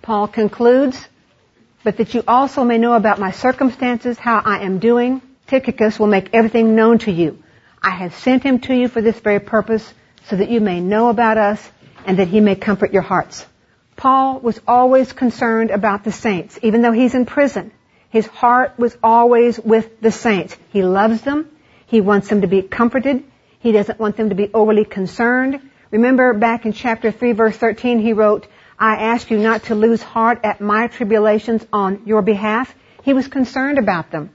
Paul concludes, but that you also may know about my circumstances, how I am doing. Tychicus will make everything known to you. I have sent him to you for this very purpose, so that you may know about us and that he may comfort your hearts. Paul was always concerned about the saints, even though he's in prison. His heart was always with the saints. He loves them. He wants them to be comforted. He doesn't want them to be overly concerned. Remember back in chapter 3, verse 13, he wrote, I ask you not to lose heart at my tribulations on your behalf. He was concerned about them.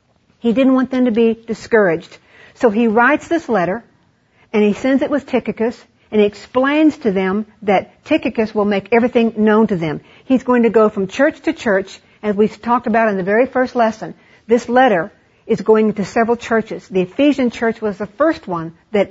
He didn't want them to be discouraged. So he writes this letter, and he sends it with Tychicus, and he explains to them that Tychicus will make everything known to them. He's going to go from church to church, as we talked about in the very first lesson. This letter is going to several churches. The Ephesian church was the first one that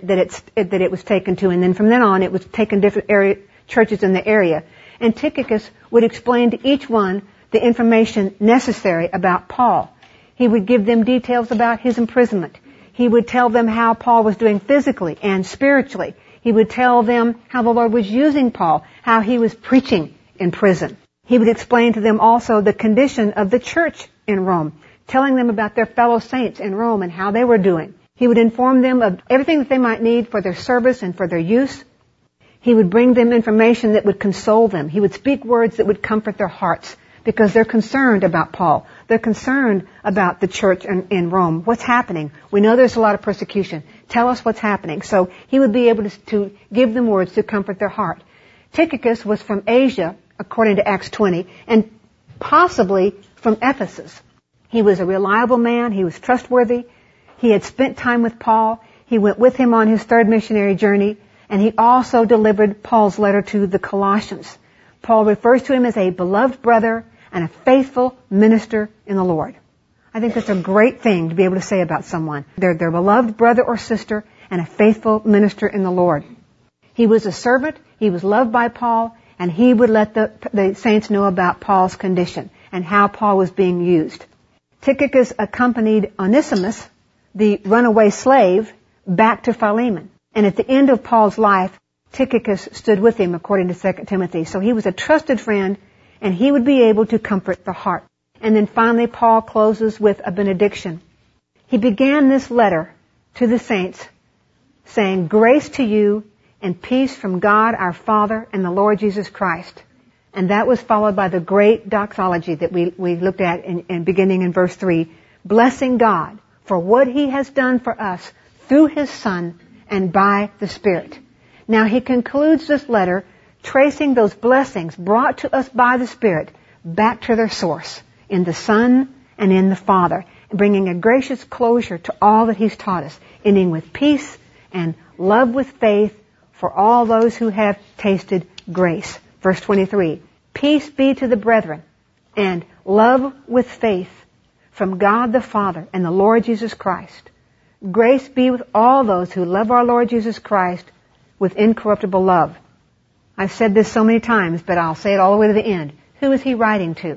it was taken to, and then from then on it was taken different churches in the area. And Tychicus would explain to each one the information necessary about Paul. He would give them details about his imprisonment. He would tell them how Paul was doing physically and spiritually. He would tell them how the Lord was using Paul, how he was preaching in prison. He would explain to them also the condition of the church in Rome, telling them about their fellow saints in Rome and how they were doing. He would inform them of everything that they might need for their service and for their use. He would bring them information that would console them. He would speak words that would comfort their hearts because they're concerned about Paul. They're concerned about the church in Rome. What's happening? We know there's a lot of persecution. Tell us what's happening. So he would be able to give them words to comfort their heart. Tychicus was from Asia, according to Acts 20, and possibly from Ephesus. He was a reliable man. He was trustworthy. He had spent time with Paul. He went with him on his third missionary journey, and he also delivered Paul's letter to the Colossians. Paul refers to him as a beloved brother and a faithful minister in the Lord. I think that's a great thing to be able to say about someone. They're their beloved brother or sister and a faithful minister in the Lord. He was a servant. He was loved by Paul, and he would let the saints know about Paul's condition and how Paul was being used. Tychicus accompanied Onesimus, the runaway slave, back to Philemon. And at the end of Paul's life, Tychicus stood with him, according to 2 Timothy. So he was a trusted friend, and he would be able to comfort the heart. And then finally, Paul closes with a benediction. He began this letter to the saints, saying, "Grace to you and peace from God our Father and the Lord Jesus Christ." And that was followed by the great doxology that we looked at in beginning in verse 3, blessing God for what He has done for us through His Son and by the Spirit. Now he concludes this letter tracing those blessings brought to us by the Spirit back to their source in the Son and in the Father, and bringing a gracious closure to all that He's taught us, ending with peace and love with faith for all those who have tasted grace. Verse 23, peace be to the brethren and love with faith from God the Father and the Lord Jesus Christ. Grace be with all those who love our Lord Jesus Christ with incorruptible love. I've said this so many times, but I'll say it all the way to the end. Who is he writing to?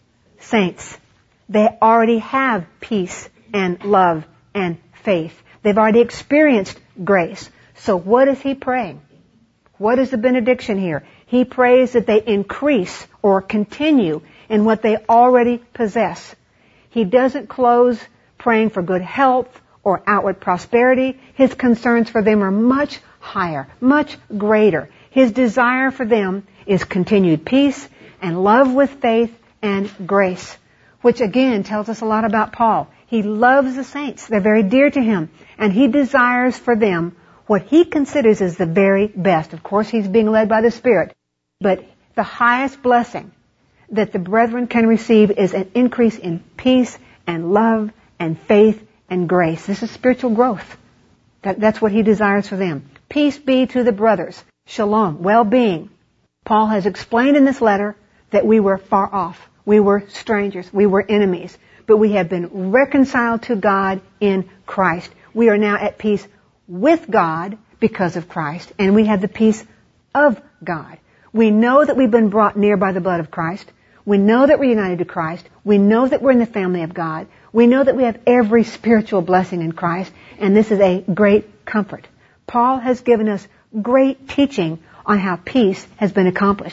Saints. They already have peace and love and faith. They've already experienced grace. So what is he praying? What is the benediction here? He prays that they increase or continue in what they already possess. He doesn't close praying for good health or outward prosperity. His concerns for them are much higher, much greater. His desire for them is continued peace and love with faith and grace, which again tells us a lot about Paul. He loves the saints. They're very dear to him, and he desires for them what he considers as the very best. Of course, he's being led by the Spirit, but the highest blessing that the brethren can receive is an increase in peace and love and faith and grace. This is spiritual growth. That's what he desires for them. Peace be to the brothers. Shalom, well-being. Paul has explained in this letter that we were far off. We were strangers. We were enemies. But we have been reconciled to God in Christ. We are now at peace with God because of Christ, and we have the peace of God. We know that we've been brought near by the blood of Christ. We know that we're united to Christ. We know that we're in the family of God. We know that we have every spiritual blessing in Christ, and this is a great comfort. Paul has given us great teaching on how peace has been accomplished.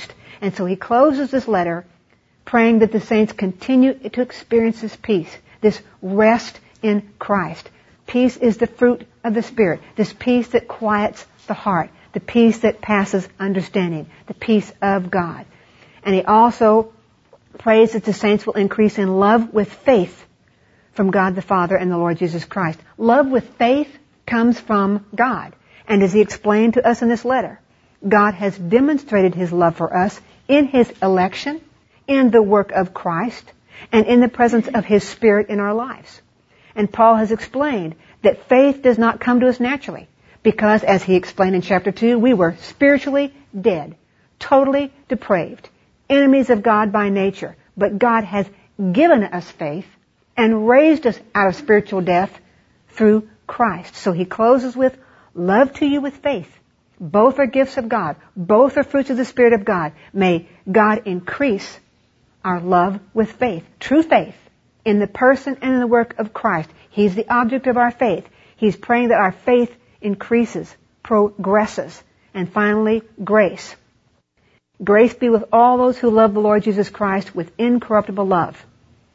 And so he closes this letter praying that the saints continue to experience this peace, this rest in Christ. Peace is the fruit of the Spirit, this peace that quiets the heart, the peace that passes understanding, the peace of God. And he also prays that the saints will increase in love with faith from God the Father and the Lord Jesus Christ. Love with faith comes from God. And as he explained to us in this letter, God has demonstrated his love for us in his election, in the work of Christ, and in the presence of his Spirit in our lives. And Paul has explained that faith does not come to us naturally because, as he explained in chapter 2, we were spiritually dead, totally depraved, enemies of God by nature. But God has given us faith and raised us out of spiritual death through Christ. So he closes with, love to you with faith. Both are gifts of God. Both are fruits of the Spirit of God. May God increase our love with faith, true faith, in the person and in the work of Christ. He's the object of our faith. He's praying that our faith increases, progresses, and finally, grace. Grace be with all those who love the Lord Jesus Christ with incorruptible love.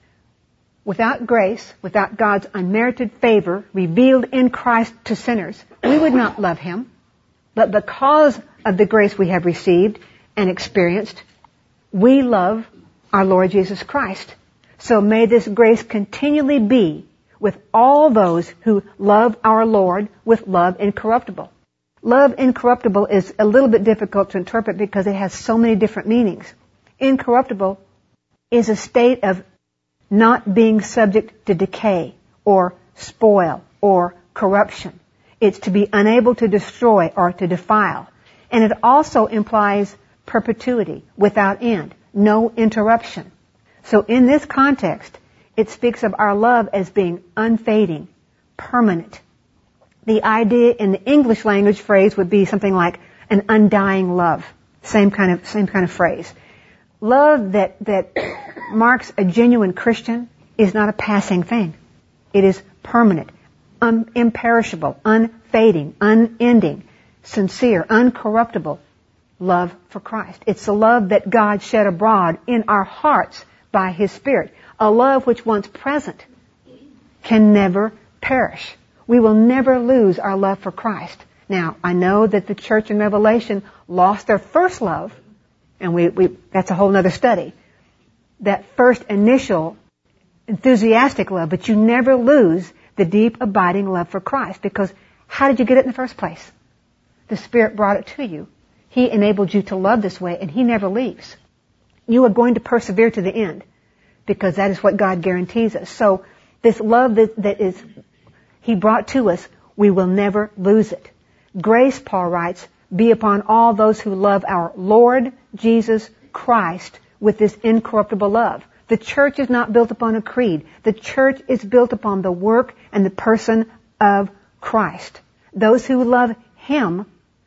Without grace, without God's unmerited favor revealed in Christ to sinners, we would not love him. But because of the grace we have received and experienced, we love our Lord Jesus Christ. So may this grace continually be with all those who love our Lord with love incorruptible. Love incorruptible is a little bit difficult to interpret because it has so many different meanings. Incorruptible is a state of not being subject to decay or spoil or corruption. It's to be unable to destroy or to defile. And it also implies perpetuity, without end, no interruption. So in this context, it speaks of our love as being unfading, permanent. The idea in the English language phrase would be something like an undying love. Same kind of phrase. Love that marks a genuine Christian is not a passing thing. It is permanent, imperishable, unfading, unending, sincere, uncorruptible love for Christ. It's the love that God shed abroad in our hearts by his Spirit. A love which once present can never perish. We will never lose our love for Christ. Now, I know that the church in Revelation lost their first love, and that's a whole other study. That first initial enthusiastic love, but you never lose the deep abiding love for Christ, because how did you get it in the first place? The Spirit brought it to you. He enabled you to love this way, and he never leaves. You are going to persevere to the end, because that is what God guarantees us. So this love that is he brought to us, we will never lose it. Grace, Paul writes, be upon all those who love our Lord Jesus Christ with this incorruptible love. The church is not built upon a creed. The church is built upon the work and the person of Christ. Those who love him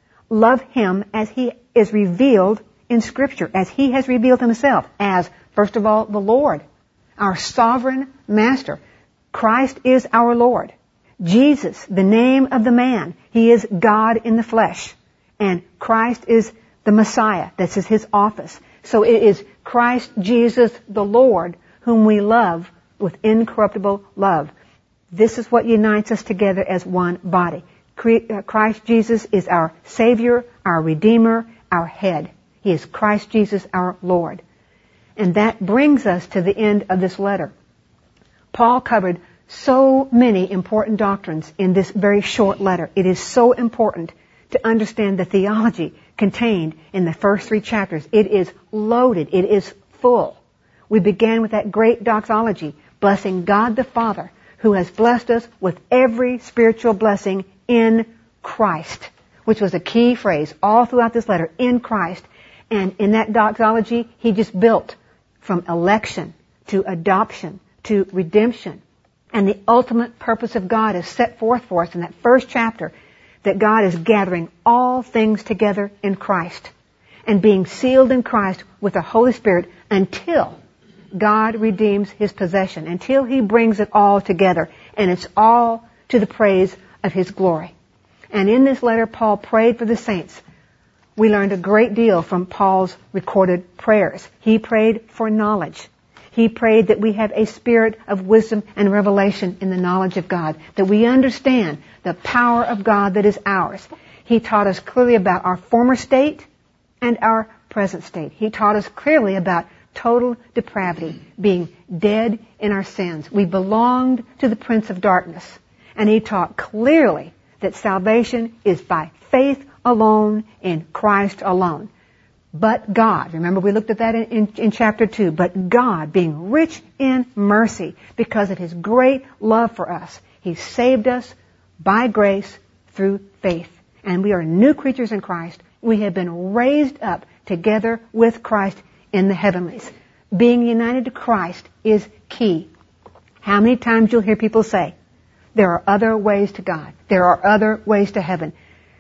as he is revealed in Scripture, as he has revealed himself as, first of all, the Lord, our sovereign master. Christ is our Lord. Jesus, the name of the man. He is God in the flesh. And Christ is the Messiah. This is his office. So it is Christ Jesus the Lord whom we love with incorruptible love. This is what unites us together as one body. Christ Jesus is our Savior, our Redeemer, our head. He is Christ Jesus our Lord. And that brings us to the end of this letter. Paul covered so many important doctrines in this very short letter. It is so important to understand the theology contained in the first 3 chapters. It is loaded. It is full. We began with that great doxology, blessing God the Father, who has blessed us with every spiritual blessing in Christ, which was a key phrase all throughout this letter, in Christ. And in that doxology, he just built from election to adoption to redemption. And the ultimate purpose of God is set forth for us in that first chapter, that God is gathering all things together in Christ and being sealed in Christ with the Holy Spirit until God redeems his possession, until he brings it all together, and it's all to the praise of his glory. And in this letter, Paul prayed for the saints We learned a great deal from Paul's recorded prayers. He prayed for knowledge. He prayed that we have a spirit of wisdom and revelation in the knowledge of God, that we understand the power of God that is ours. He taught us clearly about our former state and our present state. He taught us clearly about total depravity, being dead in our sins. We belonged to the prince of darkness. And he taught clearly that salvation is by faith alone in Christ alone. But God, remember we looked at that in chapter 2, but God, being rich in mercy because of His great love for us, He saved us by grace through faith. And we are new creatures in Christ. We have been raised up together with Christ in the heavenlies. Being united to Christ is key. How many times you'll hear people say, there are other ways to God. There are other ways to heaven.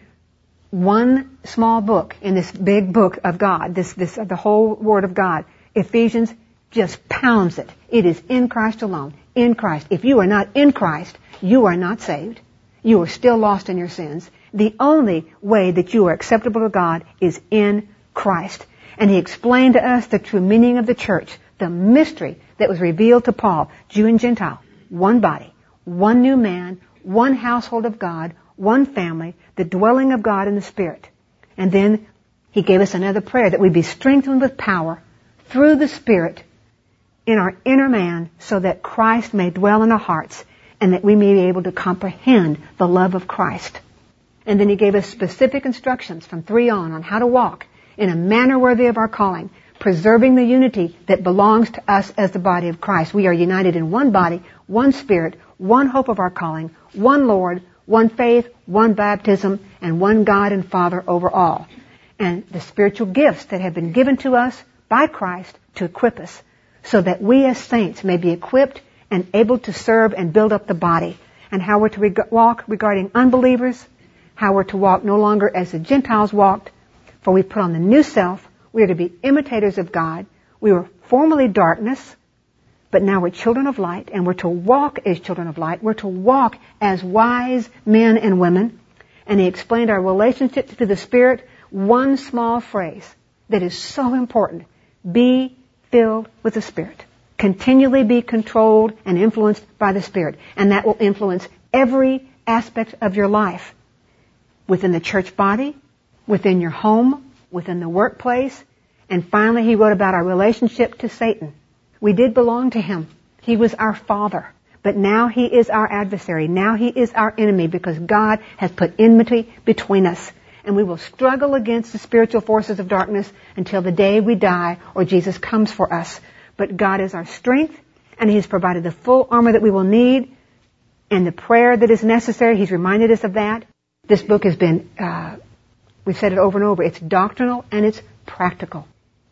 One small book in this big book of God, the whole Word of God, Ephesians, just pounds it. It is in Christ alone. In Christ. If you are not in Christ, you are not saved. You are still lost in your sins. The only way that you are acceptable to God is in Christ. And he explained to us the true meaning of the church, the mystery that was revealed to Paul, Jew and Gentile, one body, one new man, one household of God, one family, the dwelling of God in the Spirit. And then he gave us another prayer that we be strengthened with power through the Spirit in our inner man so that Christ may dwell in our hearts and that we may be able to comprehend the love of Christ. And then he gave us specific instructions from 3 on how to walk in a manner worthy of our calling, preserving the unity that belongs to us as the body of Christ. We are united in one body, one Spirit, one hope of our calling, one Lord, one faith, one baptism, and one God and Father over all. And the spiritual gifts that have been given to us by Christ to equip us so that we as saints may be equipped and able to serve and build up the body. And how we're to walk regarding unbelievers, how we're to walk no longer as the Gentiles walked, for we put on the new self. We are to be imitators of God. We were formerly darkness, but now we're children of light, and we're to walk as children of light. We're to walk as wise men and women. And he explained our relationship to the Spirit. One small phrase that is so important. Be filled with the Spirit. Continually be controlled and influenced by the Spirit. And that will influence every aspect of your life. Within the church body, within your home, within the workplace. And finally, he wrote about our relationship to Satan. We did belong to him. He was our father. But now he is our adversary. Now he is our enemy because God has put enmity between us. And we will struggle against the spiritual forces of darkness until the day we die or Jesus comes for us. But God is our strength, and He's provided the full armor that we will need and the prayer that is necessary. He's reminded us of that. This book has been, we've said it over and over, it's doctrinal and it's practical.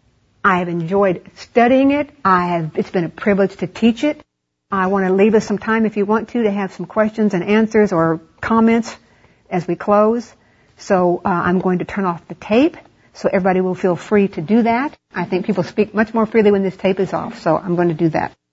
I have enjoyed studying it. It's been a privilege to teach it. I want to leave us some time, if you want to have some questions and answers or comments as we close. So I'm going to turn off the tape so everybody will feel free to do that. I think people speak much more freely when this tape is off, so I'm going to do that.